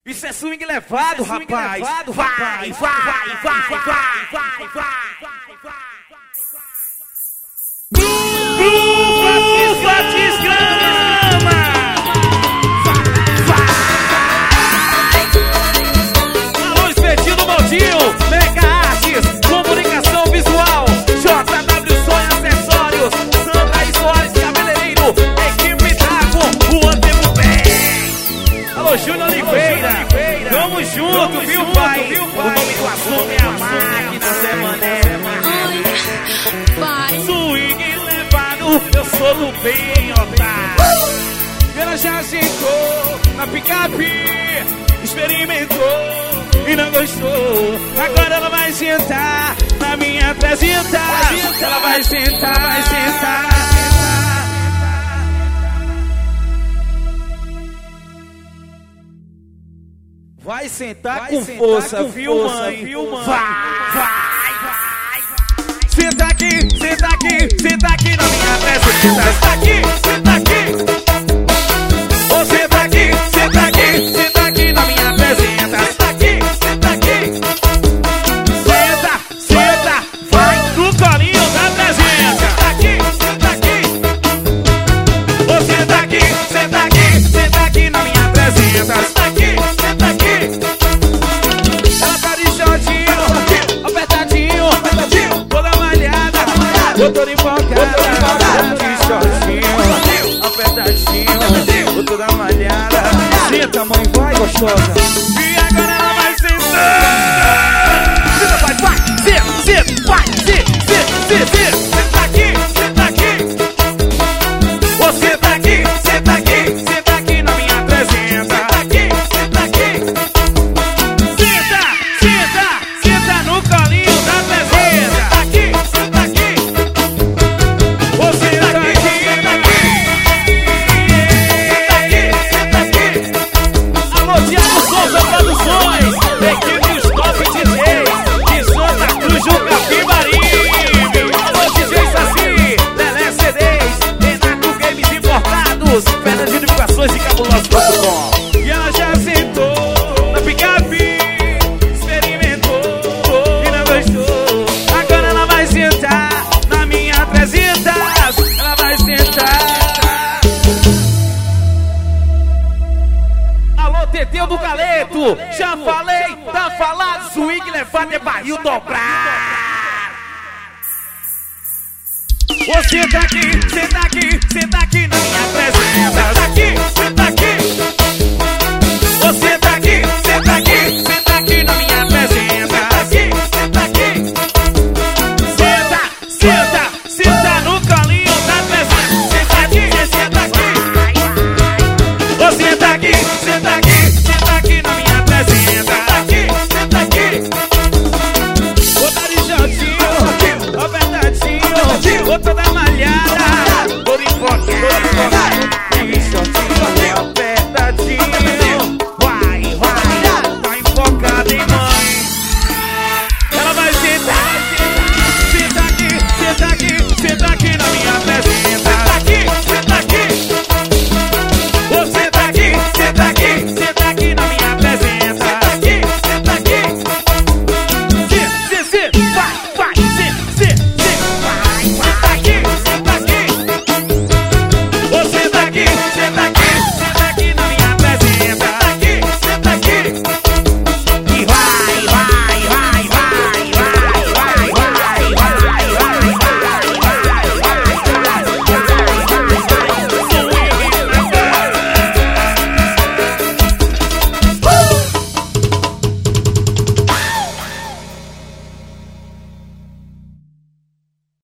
Isso é swing levado, rapaz. Vai. Grufa desgrama. Alô, Expedito Baldinho, Mega Artes, Comunicação Visual, JW Sonho Acessórios, Sandra e Soares Cabeleireiro, Equipe Draco, o Antemo Bem. Alô, Júnior Oliveira, tamo junto, viu, pai? O nome do assunto é a máquina Semané. Swing levado, eu sou do bem, otário. Ela já sentou na picape, experimentou e não gostou. Agora ela vai sentar na minha traseira. Ela vai sentar. Vai sentar com força, viu, mãe? Vai. Senta aqui na minha presença. Senta aqui. Ô, senta aqui na minha presença. Senta aqui. Senta, vai no colinho da presença. Senta aqui. Ô, senta aqui na minha presença. Senta aqui. Ela tá de shortinho, apertadinho, toda malhada. Eu tô empolgada, de shortinho, apertadinho, toda malhada. Senta, mãe, vai, gostosa. E agora ela vai sentar. Senta, vai, senta aqui. Ô, senta aqui na minha presença. Senta aqui. Senta no colinho da presença. Senta aqui. Ô, senta aqui. Alô, Thiago Souza Produções, equipe dos top DJs de Santa Cruz do Capibaribe. Alô, DJ Saci, Lelé CDs, Renato Games Importados, Fernandes Unificações e Cabuloso.com. E ela já sentou na picape, experimentou e não gostou. Agora ela vai sentar na minha presença. Ela vai sentar. Alô, Teteu do Galeto, já falei, tá falado. Swing levado é barril dobrar. Ô, senta aqui na minha presença. Senta aqui.